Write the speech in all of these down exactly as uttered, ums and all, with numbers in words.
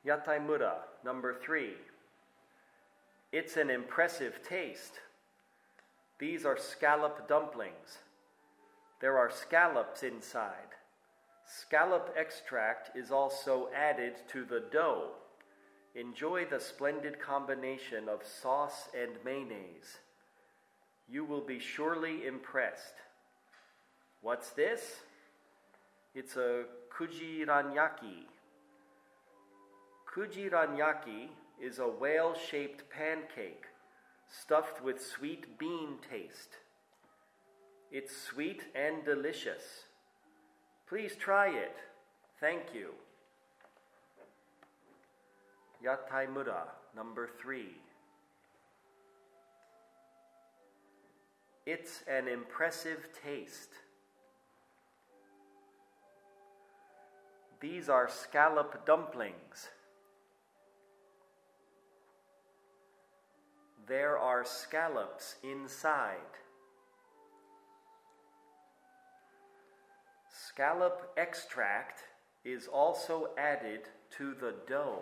Yataimura, number three. It's an impressive taste. These are scallop dumplings. There are scallops inside. Scallop extract is also added to the dough. Enjoy the splendid combination of sauce and mayonnaise. You will be surely impressed. What's this? It's a kujiranyaki. Kujiranyaki is a whale-shaped pancake stuffed with sweet bean taste. It's sweet and delicious. Please try it. Thank you. Yataimura, number three. It's an impressive taste. These are scallop dumplings. There are scallops inside. Scallop extract is also added to the dough.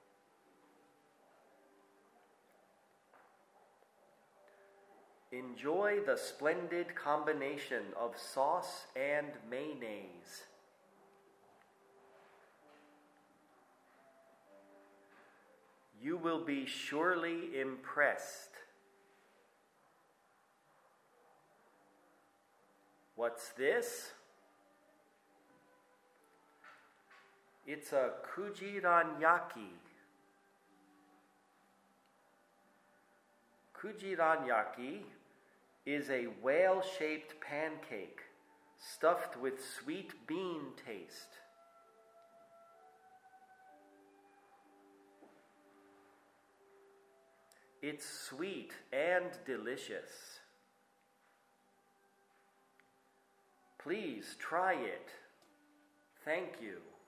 Enjoy the splendid combination of sauce and mayonnaise. You will be surely impressed. What's this? It's a kujiranyaki. Kujiranyaki is a whale-shaped pancake stuffed with sweet bean taste. It's sweet and delicious. Please try it. Thank you.